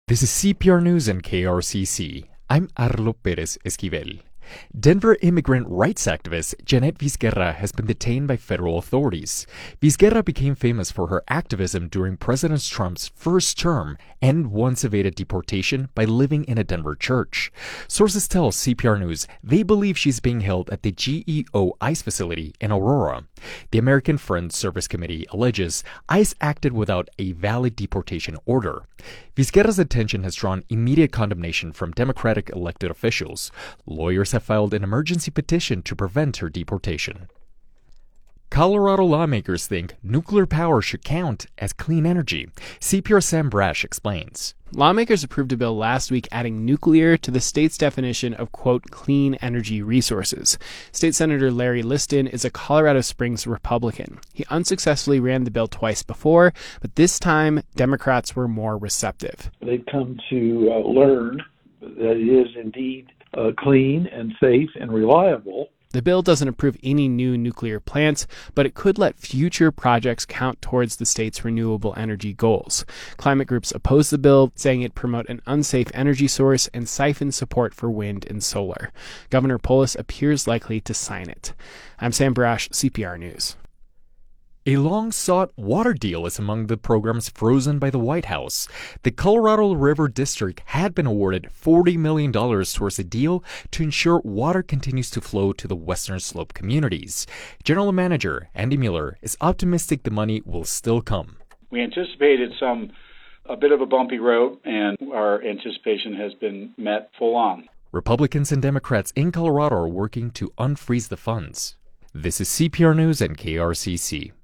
This is CPR News and KRCC. I'm Arlo Perez Esquivel. Denver immigrant rights activist Janet Vizquerra has been detained by federal authorities. Vizquerra became famous for her activism during President Trump's first term and once evaded deportation by living in a Denver church. Sources tell CPR News they believe she's being held at the GEO ICE facility in Aurora. The American Friends Service Committee alleges ICE acted without a valid deportation order. Vizquerra's detention has drawn immediate condemnation from Democratic elected officials. Lawyers have filed an emergency petition to prevent her deportation. Colorado lawmakers think nuclear power should count as clean energy. CPR Sam Brash explains. Lawmakers approved a bill last week adding nuclear to the state's definition of, quote, clean energy resources. State Senator Larry Liston is a Colorado Springs Republican. He unsuccessfully ran the bill twice before, but this time Democrats were more receptive. They've come to learn that it is indeed clean and safe and reliable. The bill doesn't approve any new nuclear plants, but it could let future projects count towards the state's renewable energy goals. Climate groups oppose the bill, saying it promote an unsafe energy source and siphon support for wind and solar. Governor Polis appears likely to sign it. I'm Sam Brash, CPR News. A long-sought water deal is among the programs frozen by the White House. The Colorado River District had been awarded $40 million towards a deal to ensure water continues to flow to the Western Slope communities. General Manager Andy Mueller is optimistic the money will still come. We anticipated a bit of a bumpy road, and our anticipation has been met full on. Republicans and Democrats in Colorado are working to unfreeze the funds. This is CPR News and KRCC.